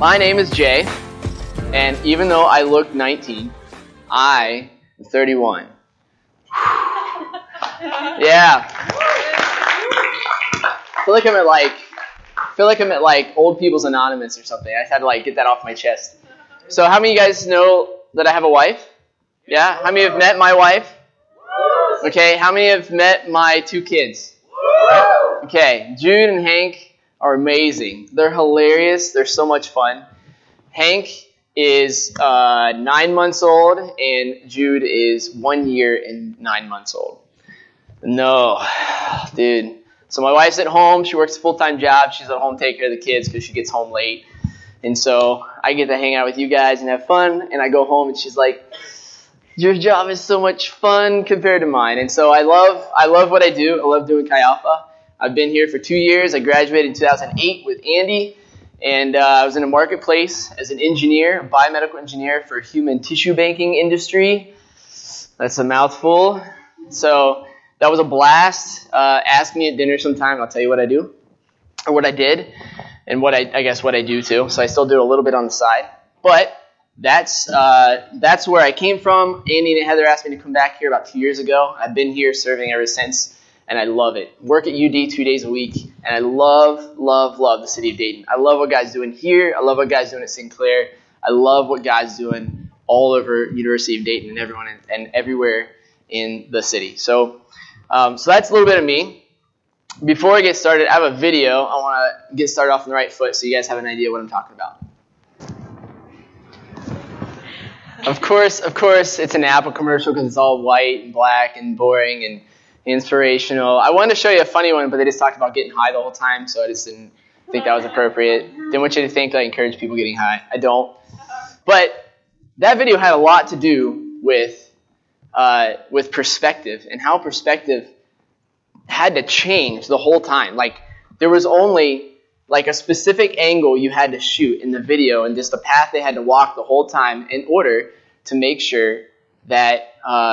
My name is Jay, and even though I look 19, I am 31. Yeah. I feel like I'm at Old People's Anonymous or something. I just had to get that off my chest. So how many of you guys know that I have a wife? Yeah? How many have met my wife? Okay, how many have met my 2 kids? Okay, Jude and Hank are amazing. They're hilarious. They're so much fun. Hank is 9 months old, and Jude is 1 year and 9 months old. No, dude. So my wife's at home. She works a full-time job. She's at home taking care of the kids because she gets home late. And so I get to hang out with you guys and have fun. And I go home, and she's like, your job is so much fun compared to mine. And so I love what I do. I love doing Chi Alpha. I've been here for 2 years. I graduated in 2008 with Andy, and I was in a marketplace as an engineer, a biomedical engineer for human tissue banking industry. That's a mouthful. So that was a blast. Ask me at dinner sometime. I'll tell you what I do, or what I did, and what I do too. So I still do a little bit on the side. But that's where I came from. Andy and Heather asked me to come back here about 2 years ago. I've been here serving ever since. And I love it. Work at UD 2 days a week, and I love, love, love the city of Dayton. I love what God's doing here. I love what God's doing at Sinclair. I love what God's doing all over University of Dayton and everywhere in the city. So that's a little bit of me. Before I get started, I have a video. I want to get started off on the right foot so you guys have an idea what I'm talking about. Of course, it's an Apple commercial because it's all white and black and boring and inspirational. I wanted to show you a funny one, but they just talked about getting high the whole time, so I just didn't think that was appropriate. Didn't want you to think I encourage people getting high. I don't. But that video had a lot to do with perspective and how perspective had to change the whole time. There was only a specific angle you had to shoot in the video and just the path they had to walk the whole time in order to make sure that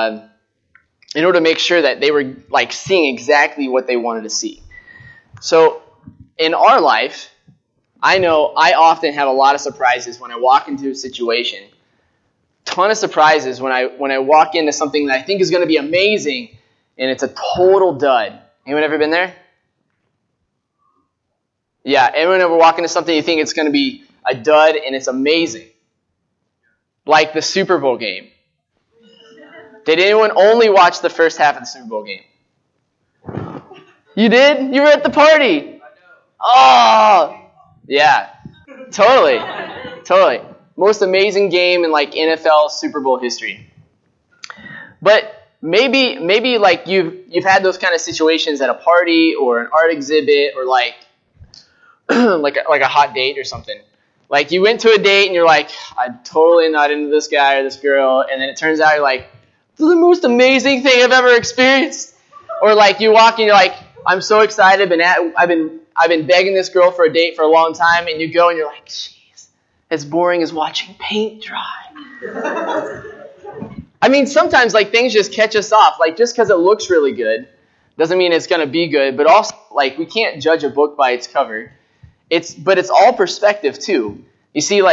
they were seeing exactly what they wanted to see. So in our life, I know I often have a lot of surprises when I walk into a situation. Ton of surprises when I walk into something that I think is going to be amazing and it's a total dud. Anyone ever been there? Yeah, anyone ever walk into something you think it's going to be a dud and it's amazing? Like the Super Bowl game. Did anyone only watch the first half of the Super Bowl game? You did? You were at the party. Oh, yeah. Totally. Most amazing game in NFL Super Bowl history. But maybe you've had those kind of situations at a party or an art exhibit or like a hot date or something. You went to a date and you're like, I'm totally not into this guy or this girl, and then it turns out you're like, this is the most amazing thing I've ever experienced. Or you walk and you're like, I'm so excited. I've been begging this girl for a date for a long time, and you go and you're like, jeez, as boring as watching paint dry. I mean, sometimes things just catch us off. Just because it looks really good doesn't mean it's going to be good. But also, we can't judge a book by its cover. But it's all perspective too. You see,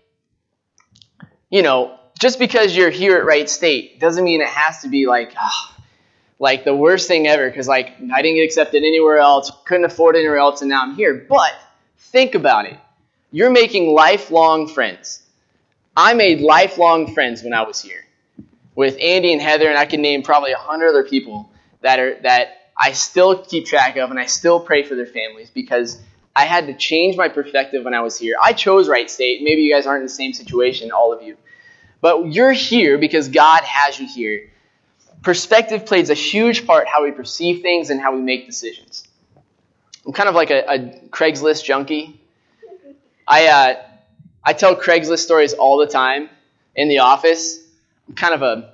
just because you're here at Wright State doesn't mean it has to be the worst thing ever because I didn't get accepted anywhere else, couldn't afford anywhere else, and now I'm here. But think about it. You're making lifelong friends. I made lifelong friends when I was here with Andy and Heather, and I can name probably 100 other people that I still keep track of, and I still pray for their families because I had to change my perspective when I was here. I chose Wright State. Maybe you guys aren't in the same situation, all of you. But you're here because God has you here. Perspective plays a huge part how we perceive things and how we make decisions. I'm kind of like a Craigslist junkie. I tell Craigslist stories all the time in the office. I'm kind of a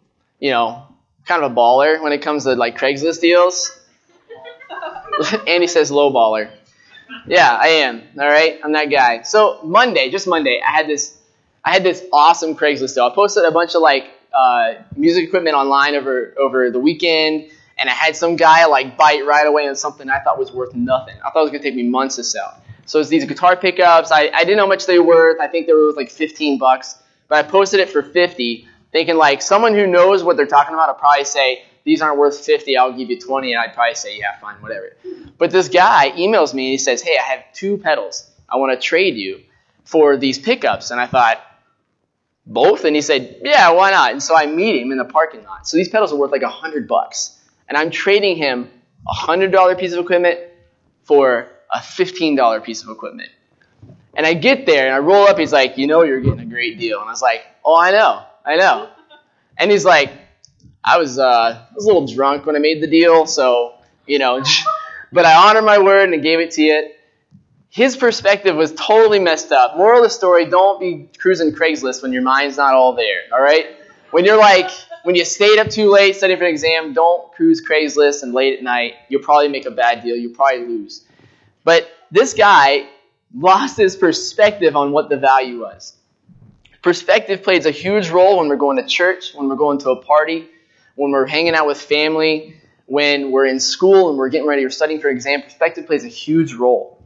baller when it comes to Craigslist deals. Andy says low baller. Yeah, I am. All right, I'm that guy. So Monday, I had this awesome Craigslist deal. I posted a bunch of music equipment online over the weekend, and I had some guy bite right away on something I thought was worth nothing. I thought it was going to take me months to sell. So it's these guitar pickups. I didn't know how much they were worth. I think they were worth like $15, but I posted it for $50, thinking like someone who knows what they're talking about will probably say, these aren't worth $50, I'll give you $20, and I'd probably say, yeah, fine, whatever. But this guy emails me and he says, hey, I have 2 pedals. I want to trade you for these pickups. And I thought, both? And he said, yeah, why not? And so I meet him in the parking lot. So these pedals are worth like $100. And I'm trading him a $100 piece of equipment for a $15 piece of equipment. And I get there and I roll up. He's like, you know you're getting a great deal. And I was like, oh, I know. And he's like, I was a little drunk when I made the deal, so, but I honored my word and I gave it to you. His perspective was totally messed up. Moral of the story, don't be cruising Craigslist when your mind's not all there, all right? When you stayed up too late studying for an exam, don't cruise Craigslist and late at night. You'll probably make a bad deal. You'll probably lose. But this guy lost his perspective on what the value was. Perspective plays a huge role when we're going to church, when we're going to a party, when we're hanging out with family, when we're in school and we're getting ready or studying for an exam. Perspective plays a huge role.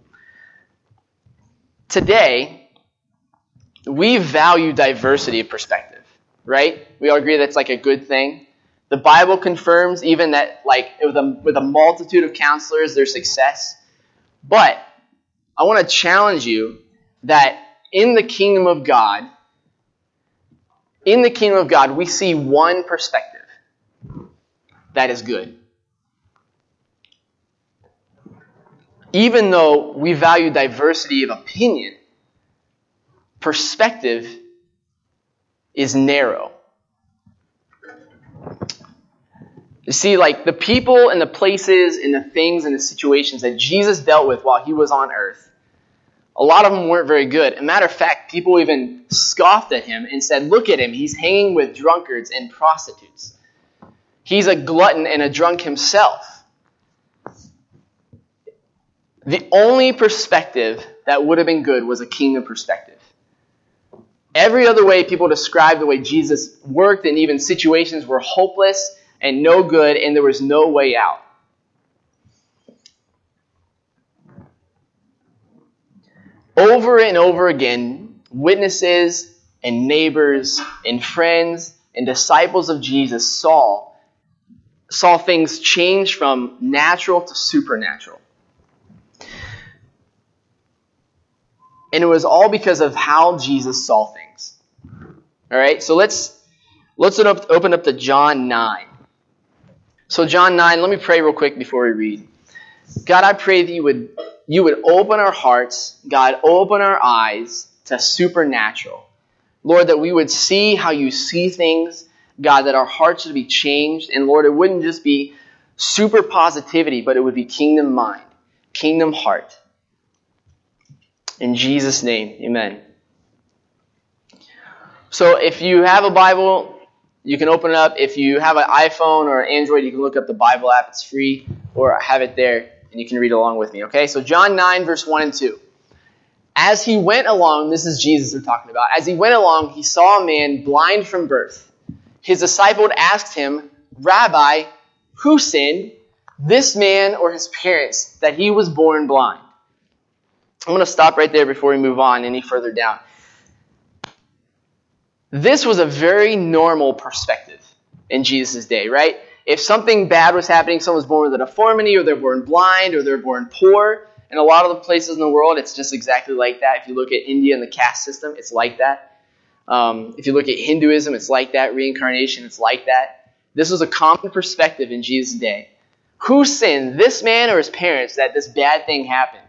Today, we value diversity of perspective, right? We all agree that's like a good thing. The Bible confirms even that like with a multitude of counselors, there's success. But I want to challenge you that in the kingdom of God, we see one perspective that is good. Even though we value diversity of opinion, perspective is narrow. You see, like the people and the places and the things and the situations that Jesus dealt with while he was on earth, a lot of them weren't very good. As a matter of fact, people even scoffed at him and said, look at him, he's hanging with drunkards and prostitutes. He's a glutton and a drunk himself. The only perspective that would have been good was a kingdom perspective. Every other way people described the way Jesus worked and even situations were hopeless and no good and there was no way out. Over and over again, witnesses and neighbors and friends and disciples of Jesus saw things change from natural to supernatural. And it was all because of how Jesus saw things. All right, so let's open up to John 9. So John 9, let me pray real quick before we read. God, I pray that you would open our hearts, God, open our eyes to supernatural. Lord, that we would see how you see things, God, that our hearts would be changed. And Lord, it wouldn't just be super positivity, but it would be kingdom mind, kingdom heart. In Jesus' name, amen. So if you have a Bible, you can open it up. If you have an iPhone or an Android, you can look up the Bible app. It's free, or I have it there, and you can read along with me. Okay, so John 9, verse 1 and 2. As he went along, this is Jesus we're talking about. As he went along, he saw a man blind from birth. His disciple asked him, Rabbi, who sinned, this man or his parents, that he was born blind? I'm going to stop right there before we move on any further down. This was a very normal perspective in Jesus' day, right? If something bad was happening, someone was born with a deformity, or they're born blind, or they're born poor, in a lot of the places in the world, it's just exactly like that. If you look at India and the caste system, it's like that. If you look at Hinduism, it's like that. Reincarnation, it's like that. This was a common perspective in Jesus' day. Who sinned, this man or his parents, that this bad thing happened?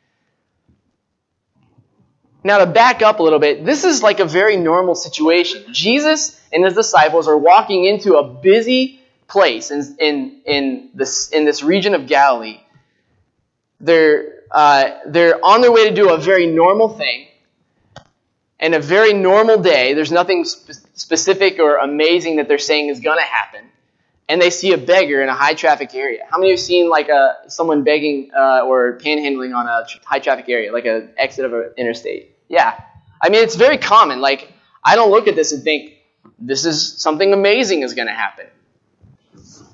Now, to back up a little bit, this is like a very normal situation. Jesus and his disciples are walking into a busy place in this region of Galilee. They're on their way to do a very normal thing. And a very normal day, there's nothing specific or amazing that they're saying is going to happen. And they see a beggar in a high-traffic area. How many have seen like someone begging or panhandling on a high-traffic area, like an exit of an interstate? Yeah. I mean, it's very common. Like, I don't look at this and think, this is something amazing is going to happen.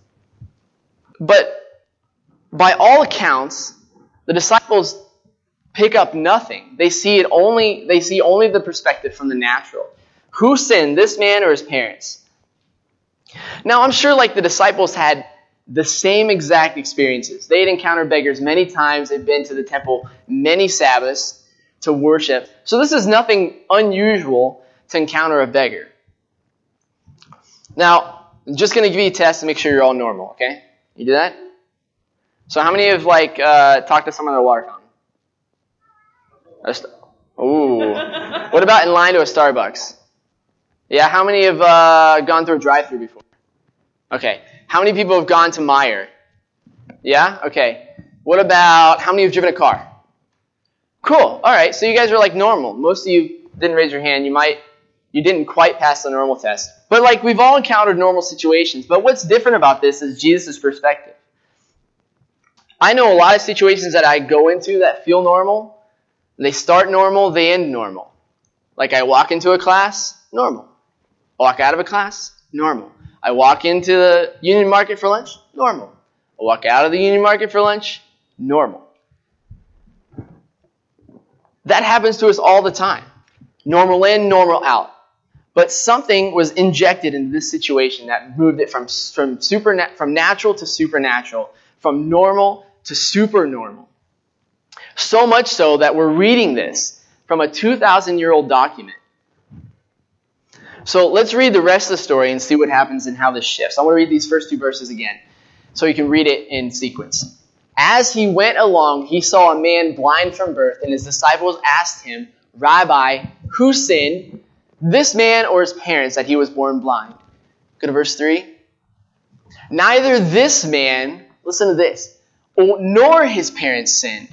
But by all accounts, the disciples pick up nothing. They see only the perspective from the natural. Who sinned, this man or his parents? Now, I'm sure like the disciples had the same exact experiences. They had encountered beggars many times. They'd been to the temple many Sabbaths to worship. So this is nothing unusual to encounter a beggar. Now, I'm just going to give you a test to make sure you're all normal, okay? You do that? So how many have talked to someone at a water fountain? Ooh. What about in line to a Starbucks? Yeah, how many have gone through a drive-thru before? Okay. How many people have gone to Meijer? Yeah? Okay. What about, how many have driven a car? Cool. All right. So you guys are like normal. Most of you didn't raise your hand. You didn't quite pass the normal test. But like we've all encountered normal situations. But what's different about this is Jesus' perspective. I know a lot of situations that I go into that feel normal. They start normal, they end normal. Like I walk into a class, normal. I walk out of a class, normal. I walk into the Union Market for lunch, normal. I walk out of the Union Market for lunch, normal. That happens to us all the time. Normal in, normal out. But something was injected into this situation that moved it from natural to supernatural, from normal to supernormal. So much so that we're reading this from a 2,000-year-old document. So let's read the rest of the story and see what happens and how this shifts. I want to read these first two verses again so you can read it in sequence. As he went along, he saw a man blind from birth, and his disciples asked him, Rabbi, who sinned, this man or his parents, that he was born blind? Go to verse 3. Neither this man, listen to this, nor his parents sinned.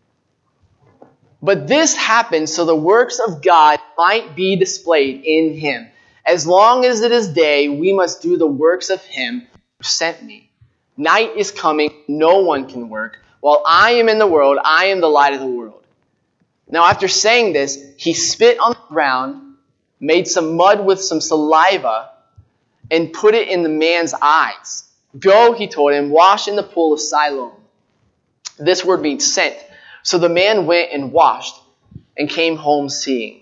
But this happened so the works of God might be displayed in him. As long as it is day, we must do the works of him who sent me. Night is coming, no one can work. While I am in the world, I am the light of the world. Now after saying this, he spit on the ground, made some mud with some saliva, and put it in the man's eyes. Go, he told him, wash in the pool of Siloam. This word means sent. So the man went and washed and came home seeing.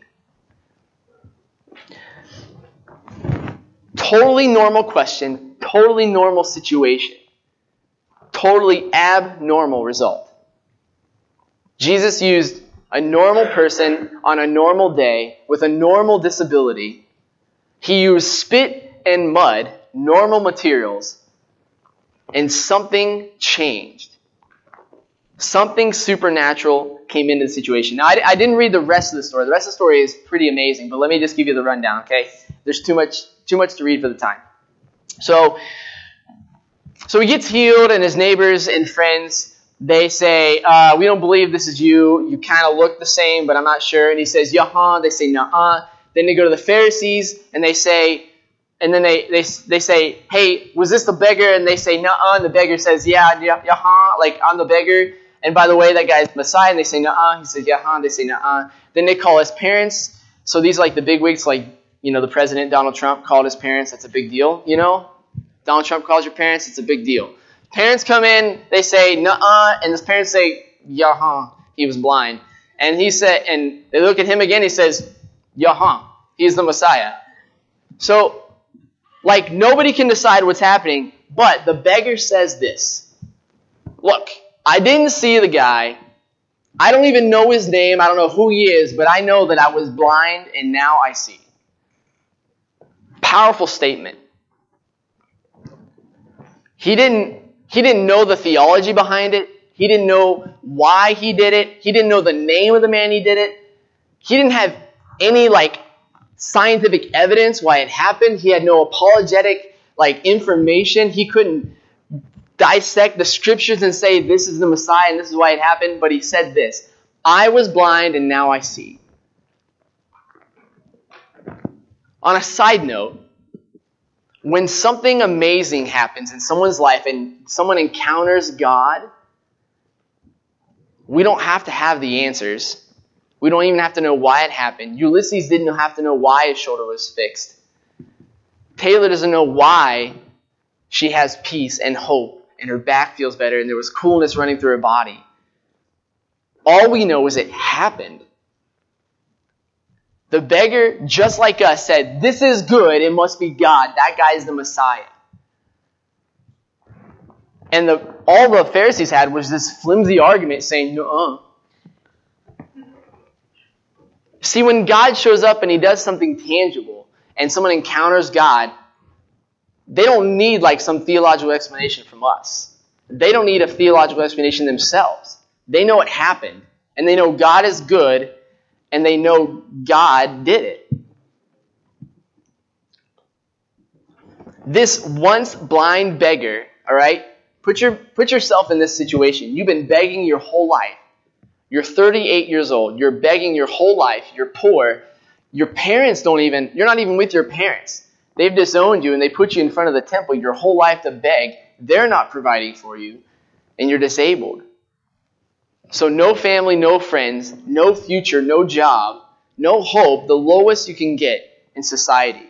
Totally normal question, totally normal situation, totally abnormal result. Jesus used a normal person on a normal day with a normal disability. He used spit and mud, normal materials, and something changed. Something supernatural came into the situation. Now, I didn't read the rest of the story. The rest of the story is pretty amazing, but let me just give you the rundown, okay? There's too much to read for the time. So he gets healed, and his neighbors and friends, they say, we don't believe this is you. You kind of look the same, but I'm not sure. And he says, Yahan. They say, Nuh-uh. Then they go to the Pharisees, and they say, and then they say, hey, was this the beggar? And they say, Nuh-uh. And the beggar says, yeah, Yahan, like I'm the beggar. And by the way, that guy's Messiah. And they say, Nuh-uh. He says, Yahan. They say, Nuh-uh. Then they call his parents. So these are like the big wigs, like, the president, Donald Trump, called his parents. That's a big deal, Donald Trump calls your parents. It's a big deal. Parents come in. They say, Nuh-uh. And his parents say, Yahan. He was blind. And he said, and they look at him again. He says, Yahan. He's the Messiah. So, like, nobody can decide what's happening, but the beggar says this. Look, I didn't see the guy. I don't even know his name. I don't know who he is, but I know that I was blind and now I see. Powerful statement. He didn't know the theology behind it. He didn't know why he did it. He didn't know the name of the man he did it. He didn't have any, scientific evidence why it happened. He had no apologetic, information. He couldn't dissect the scriptures and say, this is the Messiah and this is why it happened. But he said this, I was blind and now I see. On a side note, when something amazing happens in someone's life and someone encounters God, we don't have to have the answers. We don't even have to know why it happened. Ulysses didn't have to know why his shoulder was fixed. Taylor doesn't know why she has peace and hope and her back feels better and there was coolness running through her body. All we know is it happened. The beggar, just like us, said, this is good, it must be God. That guy is the Messiah. And all the Pharisees had was this flimsy argument saying, no. See, when God shows up and he does something tangible and someone encounters God, they don't need like some theological explanation from us. They don't need a theological explanation themselves. They know it happened. And they know God is good. And they know God did it. This once blind beggar, all right? Put yourself in this situation. You've been begging your whole life. You're 38 years old. You're begging your whole life. You're poor. Your parents you're not even with your parents. They've disowned you and they put you in front of the temple your whole life to beg. They're not providing for you. And you're disabled. So no family, no friends, no future, no job, no hope, the lowest you can get in society.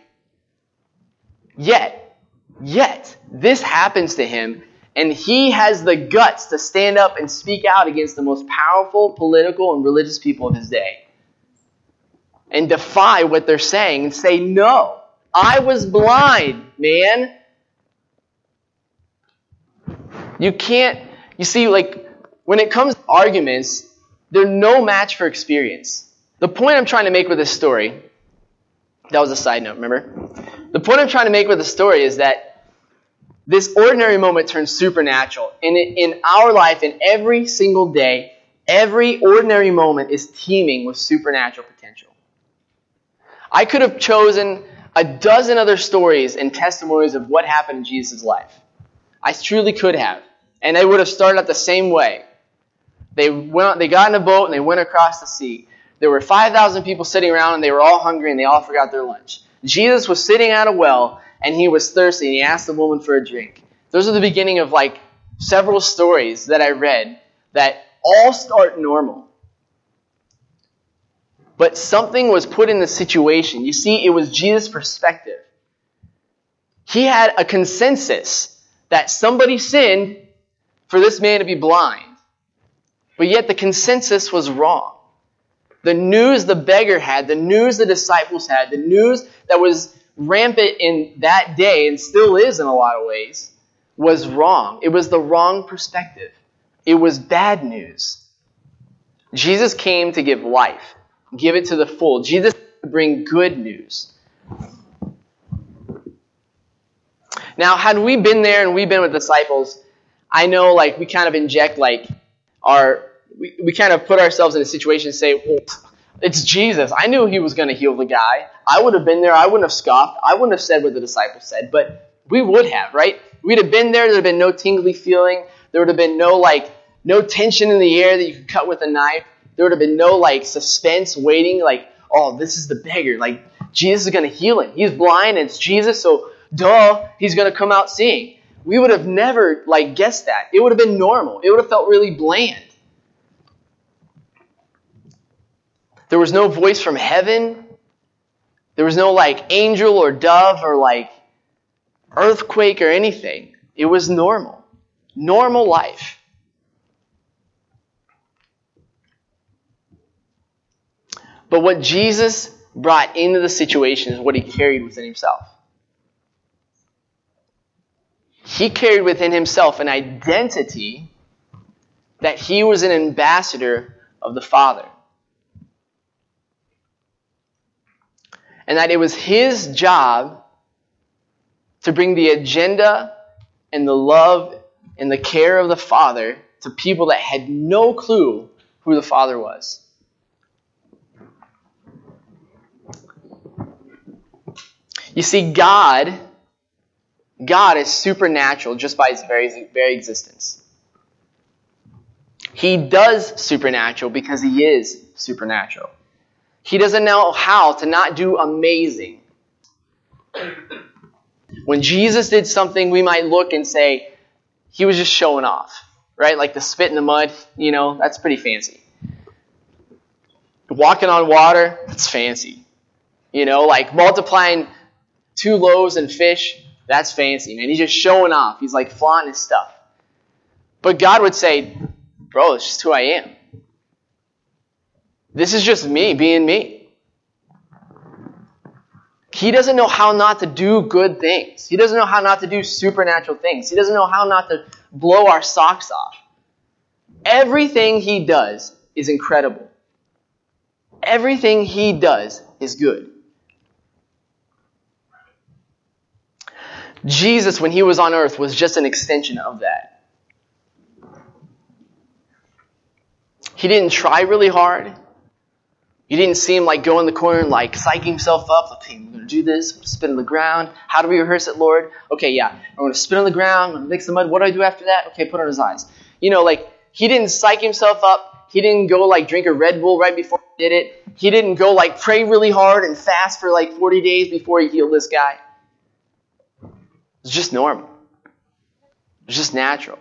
Yet, this happens to him, and he has the guts to stand up and speak out against the most powerful political and religious people of his day. And defy what they're saying and say, no, I was blind, man. You see, when it comes to arguments, they're no match for experience. The point I'm trying to make with this story, that was a side note, remember? The point I'm trying to make with the story is that this ordinary moment turns supernatural. And in our life, in every single day, every ordinary moment is teeming with supernatural potential. I could have chosen a dozen other stories and testimonies of what happened in Jesus' life. I truly could have. And they would have started out the same way. They got in a boat and they went across the sea. There were 5,000 people sitting around and they were all hungry and they all forgot their lunch. Jesus was sitting at a well and he was thirsty and he asked the woman for a drink. Those are the beginning of several stories that I read that all start normal. But something was put in the situation. You see, it was Jesus' perspective. He had a consensus that somebody sinned for this man to be blind. But yet the consensus was wrong. The news the beggar had, the news the disciples had, the news that was rampant in that day and still is in a lot of ways, was wrong. It was the wrong perspective. It was bad news. Jesus came to give life, give it to the full. Jesus came to bring good news. Now, had we been there and we've been with disciples, I know we kind of inject we kind of put ourselves in a situation and say, well, it's Jesus. I knew he was going to heal the guy. I would have been there. I wouldn't have scoffed. I wouldn't have said what the disciples said, but we would have, right? We'd have been there. There would have been no tingly feeling. There would have been no tension in the air that you could cut with a knife. There would have been no suspense waiting oh, this is the beggar. Jesus is going to heal him. He's blind and it's Jesus, so duh, he's going to come out seeing. We would have never guessed that. It would have been normal. It would have felt really bland. There was no voice from heaven. There was no angel or dove or earthquake or anything. It was normal. Normal life. But what Jesus brought into the situation is what he carried within himself. He carried within himself an identity that he was an ambassador of the Father. And that it was his job to bring the agenda and the love and the care of the Father to people that had no clue who the Father was. You see, God is supernatural just by his very existence. He does supernatural because he is supernatural. He doesn't know how to not do amazing. When Jesus did something, we might look and say, he was just showing off, right? The spit in the mud, that's pretty fancy. Walking on water, that's fancy. Multiplying 2 loaves and fish, that's fancy, man. He's just showing off. He's flaunting his stuff. But God would say, bro, it's just who I am. This is just me being me. He doesn't know how not to do good things. He doesn't know how not to do supernatural things. He doesn't know how not to blow our socks off. Everything he does is incredible. Everything he does is good. Jesus, when he was on earth, was just an extension of that. He didn't try really hard. He didn't seem like go in the corner and like psych himself up. Okay, I'm going to do this. Spit on the ground. How do we rehearse it, Lord? Okay, yeah. I'm going to spit on the ground. I'm going to mix the mud. What do I do after that? Okay, put on his eyes. He didn't psych himself up. He didn't go like drink a Red Bull right before he did it. He didn't go like pray really hard and fast for like 40 days before he healed this guy. It's just normal. It's just natural.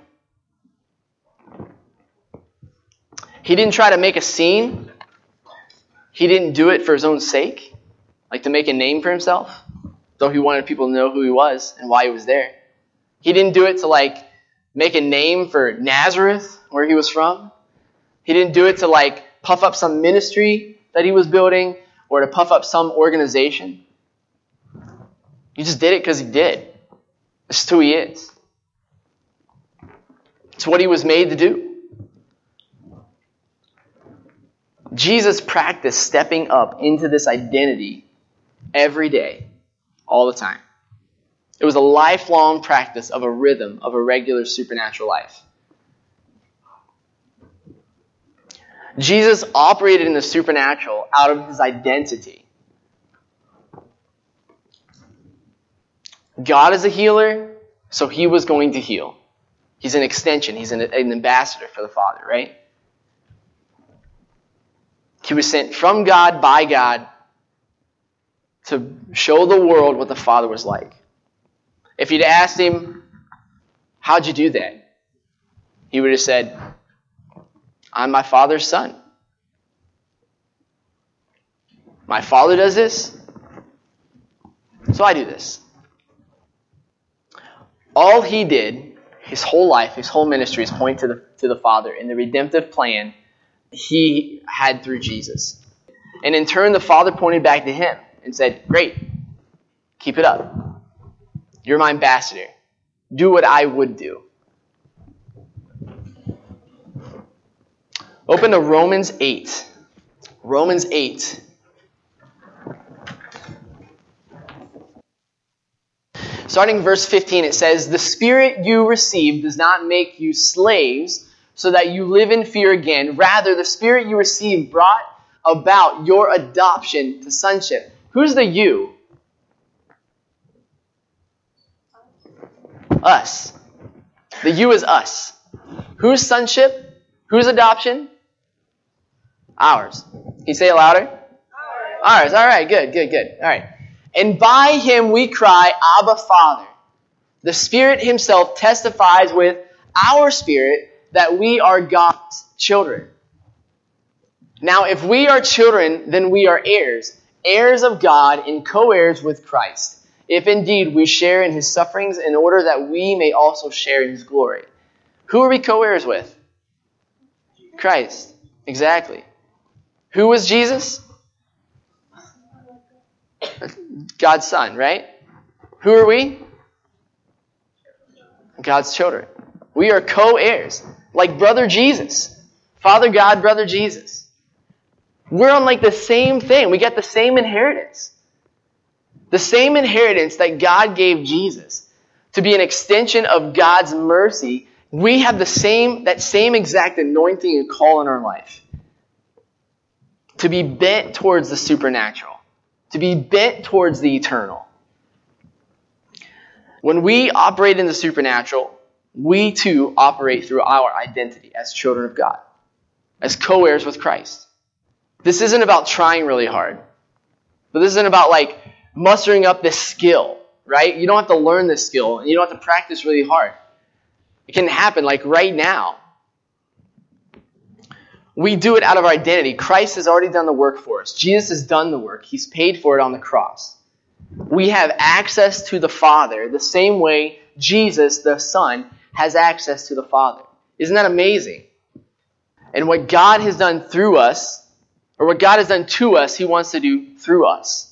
He didn't try to make a scene. He didn't do it for his own sake, like to make a name for himself, though he wanted people to know who he was and why he was there. He didn't do it to like make a name for Nazareth, where he was from. He didn't do it to like puff up some ministry that he was building or to puff up some organization. He just did it because he did. It's who he is. It's what he was made to do. Jesus practiced stepping up into this identity every day, all the time. It was a lifelong practice of a rhythm of a regular supernatural life. Jesus operated in the supernatural out of his identity. God is a healer, so he was going to heal. He's an extension. He's an ambassador for the Father, right? He was sent from God by God to show the world what the Father was like. If you'd asked him, how'd you do that? He would have said, I'm my Father's son. My Father does this, so I do this. All he did, his whole life, his whole ministry is point to the Father and the redemptive plan he had through Jesus. And in turn, the Father pointed back to him and said, great, keep it up. You're my ambassador. Do what I would do. Open to Romans 8. Romans 8. Starting verse 15, it says, the Spirit you received does not make you slaves so that you live in fear again. Rather, the Spirit you received brought about your adoption to sonship. Who's the you? Us. The you is us. Whose sonship? Whose adoption? Ours. Can you say it louder? Ours. All right, good. All right. And by him we cry, Abba, Father. The Spirit himself testifies with our spirit that we are God's children. Now, if we are children, then we are heirs, heirs of God and co-heirs with Christ, if indeed we share in his sufferings in order that we may also share in his glory. Who are we co-heirs with? Christ. Exactly. Who was Jesus? God's Son, right? Who are we? God's children. We are co-heirs, like brother Jesus. Father God, brother Jesus. We're on like the same thing. We get the same inheritance. The same inheritance that God gave Jesus to be an extension of God's mercy. We have that same exact anointing and call in our life. To be bent towards the supernatural. To be bent towards the eternal. When we operate in the supernatural, we too operate through our identity as children of God, as co-heirs with Christ. This isn't about trying really hard, but this isn't about like mustering up this skill, right? You don't have to learn this skill, and you don't have to practice really hard. It can happen like right now. We do it out of our identity. Christ has already done the work for us. Jesus has done the work. He's paid for it on the cross. We have access to the Father the same way Jesus, the Son, has access to the Father. Isn't that amazing? And what God has done through us Or what God has done to us, he wants to do through us.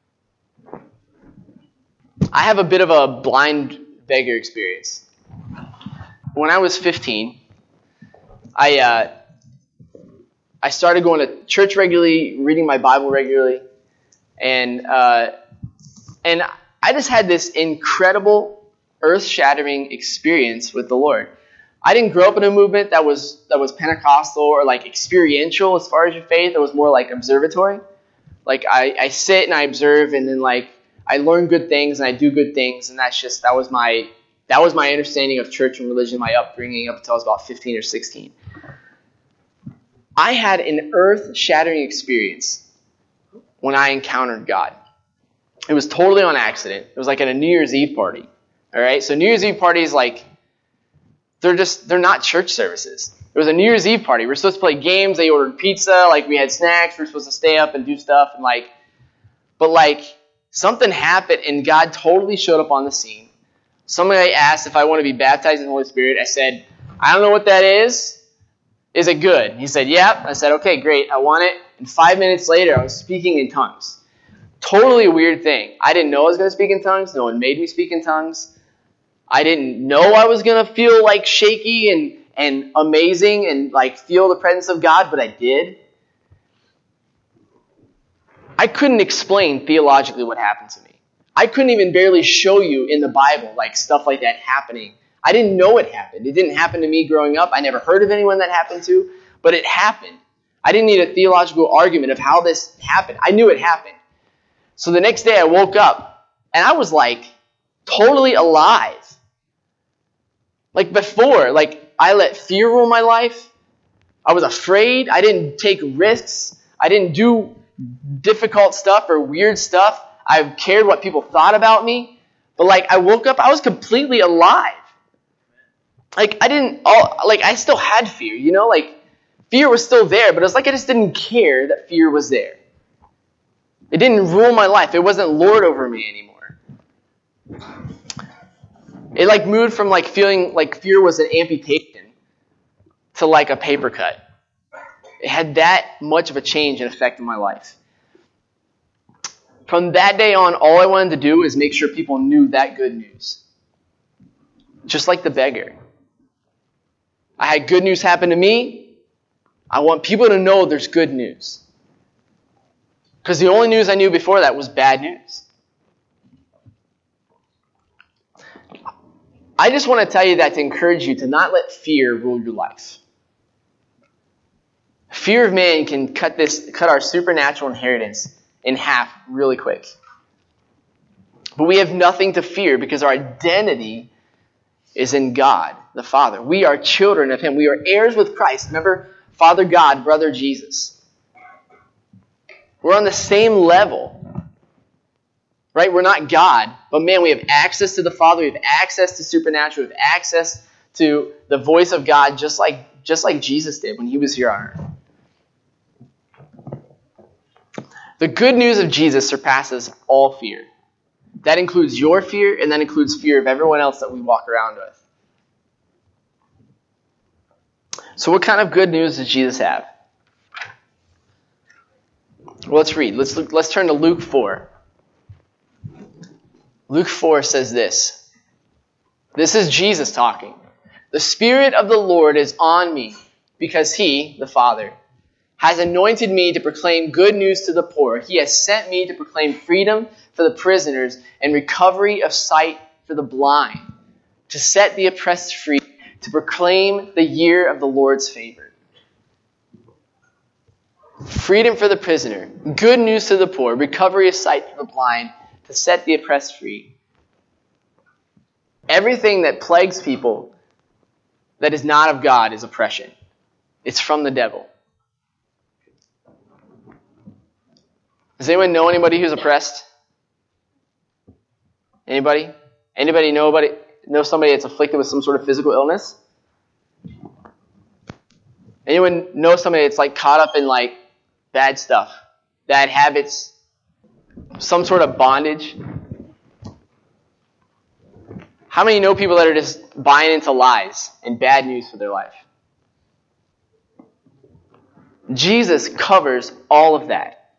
I have a bit of a blind beggar experience. When I was 15, I started going to church regularly, reading my Bible regularly, and I just had this incredible, earth-shattering experience with the Lord. I didn't grow up in a movement that was Pentecostal or like experiential as far as your faith. It was more like observatory. Like I sit and I observe, and then like I learn good things and I do good things, and that was my understanding of church and religion, my upbringing up until I was about 15 or 16. I had an earth-shattering experience when I encountered God. It was totally on accident. It was like at a New Year's Eve party. All right, so New Year's Eve parties, like, they're not church services. It was a New Year's Eve party. We were supposed to play games. They ordered pizza. Like, we had snacks. We were supposed to stay up and do stuff. But something happened, and God totally showed up on the scene. Somebody asked if I want to be baptized in the Holy Spirit. I said, I don't know what that is. Is it good? He said, yep. I said, okay, great. I want it. And 5 minutes later, I was speaking in tongues. Totally a weird thing. I didn't know I was going to speak in tongues. No one made me speak in tongues. I didn't know I was going to feel like shaky and amazing and like feel the presence of God, but I did. I couldn't explain theologically what happened to me. I couldn't even barely show you in the Bible like stuff like that happening. I didn't know it happened. It didn't happen to me growing up. I never heard of anyone that happened to, but it happened. I didn't need a theological argument of how this happened. I knew it happened. So the next day I woke up and I was like totally alive. Like before, like I let fear rule my life. I was afraid. I didn't take risks. I didn't do difficult stuff or weird stuff. I cared what people thought about me. But like I woke up, I was completely alive. Like I still had fear, you know? Like fear was still there, but it was like I just didn't care that fear was there. It didn't rule my life. It wasn't Lord over me anymore. It like moved from like feeling like fear was an amputation to like a paper cut. It had that much of a change and effect in my life. From that day on, all I wanted to do is make sure people knew that good news. Just like the beggar. I had good news happen to me. I want people to know there's good news. Because the only news I knew before that was bad news. I just want to tell you that to encourage you to not let fear rule your life. Fear of man can cut our supernatural inheritance in half really quick. But we have nothing to fear because our identity is in God, the Father. We are children of Him. We are heirs with Christ. Remember, Father God, brother Jesus. We're on the same level. Right? We're not God, but man, we have access to the Father. We have access to supernatural. We have access to the voice of God just like Jesus did when He was here on earth. The good news of Jesus surpasses all fear. That includes your fear, and that includes fear of everyone else that we walk around with. So what kind of good news does Jesus have? Well, let's read. Let's turn to Luke 4. Luke 4 says this. This is Jesus talking. The Spirit of the Lord is on me because He, the Father, has anointed me to proclaim good news to the poor. He has sent me to proclaim freedom for the prisoners and recovery of sight for the blind, to set the oppressed free, to proclaim the year of the Lord's favor. Freedom for the prisoner, good news to the poor, recovery of sight for the blind, to set the oppressed free. Everything that plagues people that is not of God is oppression. It's from the devil. Does anyone know anybody who's oppressed? Anybody? Anybody know somebody that's afflicted with some sort of physical illness? Anyone know somebody that's like caught up in like bad stuff, bad habits, some sort of bondage? How many know people that are just buying into lies and bad news for their life? Jesus covers all of that.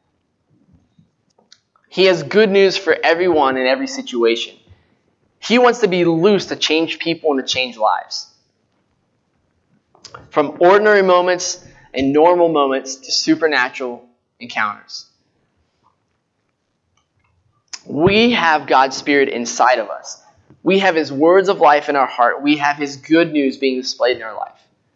He has good news for everyone in every situation. He wants to be loose to change people and to change lives. From ordinary moments and normal moments to supernatural encounters. We have God's Spirit inside of us. We have His words of life in our heart. We have His good news being displayed in our life.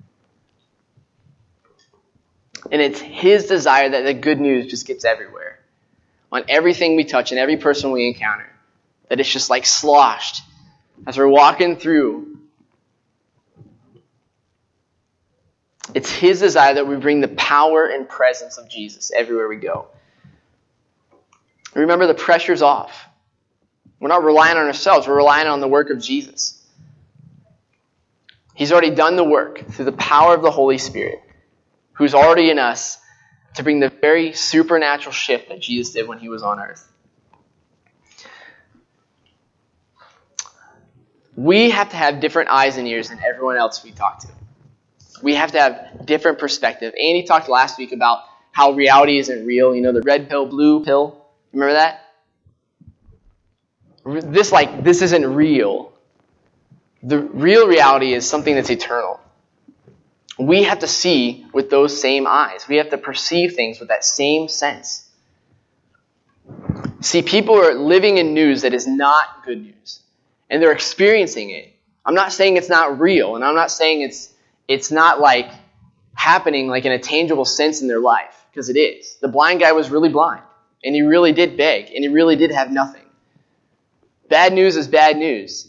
And it's His desire that the good news just gets everywhere. On everything we touch and every person we encounter. That it's just like sloshed as we're walking through. It's His desire that we bring the power and presence of Jesus everywhere we go. Remember, the pressure's off. We're not relying on ourselves. We're relying on the work of Jesus. He's already done the work through the power of the Holy Spirit, who's already in us, to bring the very supernatural shift that Jesus did when He was on earth. We have to have different eyes and ears than everyone else we talk to. We have to have different perspective. Andy talked last week about how reality isn't real. You know, the red pill, blue pill. Remember that? This isn't real. The real reality is something that's eternal. We have to see with those same eyes. We have to perceive things with that same sense. See, people are living in news that is not good news. And they're experiencing it. I'm not saying it's not real. And I'm not saying it's not like happening like in a tangible sense in their life. Because it is. The blind guy was really blind. And he really did beg. And he really did have nothing. Bad news is bad news.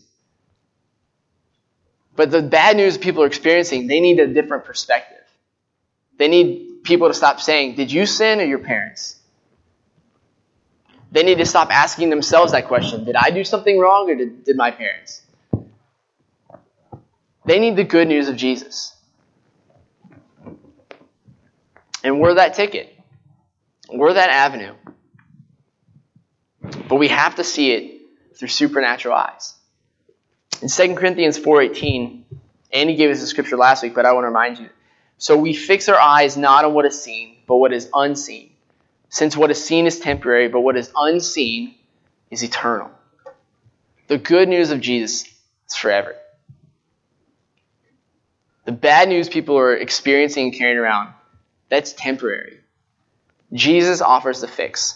But the bad news people are experiencing, they need a different perspective. They need people to stop saying, did you sin or your parents? They need to stop asking themselves that question. Did I do something wrong or did my parents? They need the good news of Jesus. And we're that ticket. We're that avenue. But we have to see it through supernatural eyes. In 2 Corinthians 4:18, Andy gave us the scripture last week, but I want to remind you. So we fix our eyes not on what is seen, but what is unseen. Since what is seen is temporary, but what is unseen is eternal. The good news of Jesus is forever. The bad news people are experiencing and carrying around, that's temporary. Jesus offers the fix.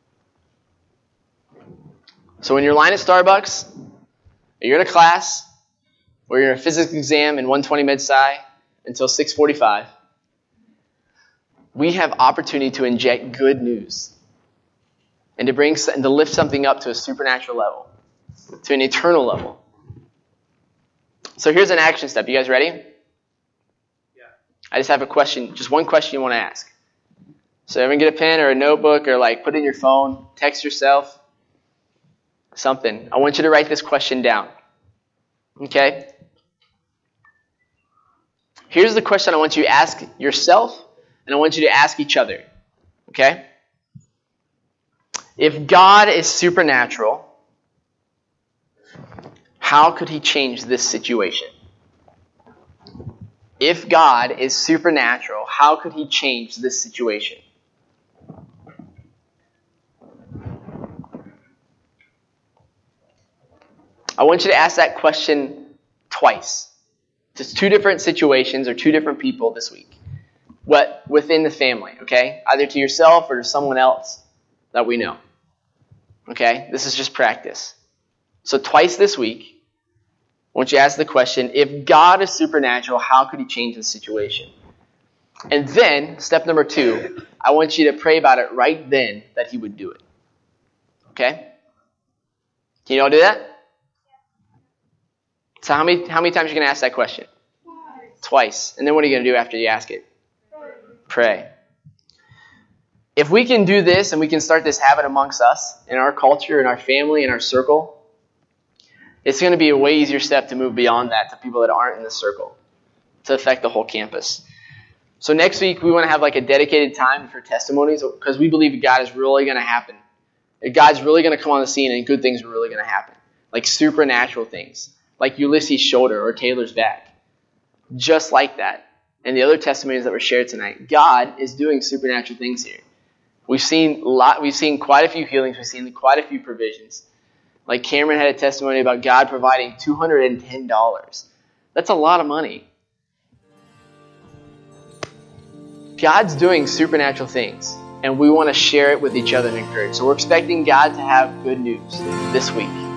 So when you're in line at Starbucks, or you're in a class, or you're in a physics exam in 120 Med-Sci until 6:45, we have opportunity to inject good news and to lift something up to a supernatural level, to an eternal level. So here's an action step. You guys ready? Yeah. I just have a question, just one question you want to ask. So everyone get a pen or a notebook or put it in your phone, text yourself, something. I want you to write this question down. Okay? Here's the question I want you to ask yourself, and I want you to ask each other. Okay? If God is supernatural, how could He change this situation? If God is supernatural, how could He change this situation? I want you to ask that question twice. Just two different situations or two different people this week. Within the family, okay? Either to yourself or to someone else that we know. Okay? This is just practice. So twice this week, I want you to ask the question, if God is supernatural, how could He change the situation? And then, step number 2, I want you to pray about it right then that He would do it. Okay? Can you all do that? So how many times are you going to ask that question? Twice. And then what are you going to do after you ask it? Pray. If we can do this and we can start this habit amongst us, in our culture, in our family, in our circle, it's going to be a way easier step to move beyond that to people that aren't in the circle, to affect the whole campus. So next week, we want to have a dedicated time for testimonies because we believe God is really going to happen. That God's really going to come on the scene and good things are really going to happen. Like supernatural things. Like Ulysses' shoulder or Taylor's back. Just like that. and the other testimonies that were shared tonight, God is doing supernatural things here. We've seen quite a few healings. We've seen quite a few provisions. Like Cameron had a testimony about God providing $210. That's a lot of money. God's doing supernatural things, and we want to share it with each other and encourage. So we're expecting God to have good news this week.